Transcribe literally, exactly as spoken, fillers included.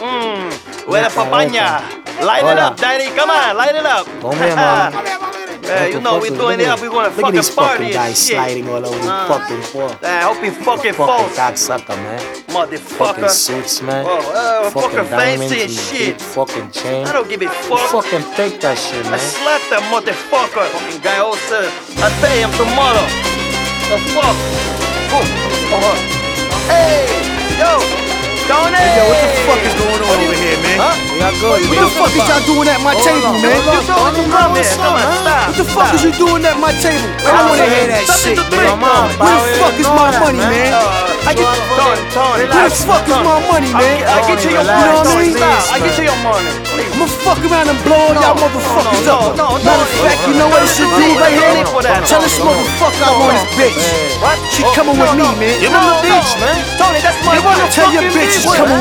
Mmm, huele a papaña. Light it up, Daddy. Come on, light it up. Come here, man. Yeah, you know we doing it up. We gonna Look at fucking these fucking party and guys shit. sliding all over the Uh, fucking floor. I hope he fucking Fucking falls, cocksucker, man. Fucking motherfucker. suits, man. Oh, uh, fucking Fucking diamonds fancy and and shit. big fucking chain. I don't give a You fuck. fucking take that shit, I man. slapped that motherfucker. Fucking guy also. I'll pay him tomorrow. The fuck? Oh, oh. Hey, yo, Tony. Hey, yo, what the fuck is going on over here, man? Huh? We are good. What the fuck is y'all doing at my table, man? You told him to come here. Come on, stop. What the fuck is you doing at my table? I don't wanna hear that shit, man. Come on, Where the fuck is my money, man? I get Tony, Tony. Where the fuck is my money, man? I get to your You know money, what I Tony. mean? Stop. I get to your money. I'ma fuck around and blow all y'all motherfuckers no, up. no, no, Matter of no, fact, no, you know what it should do right here? for that. Tell this motherfucker I'm on his bitch. What? She coming with me, man. Give him the beach, man. Tony, that's my money. Tell your bitch she's coming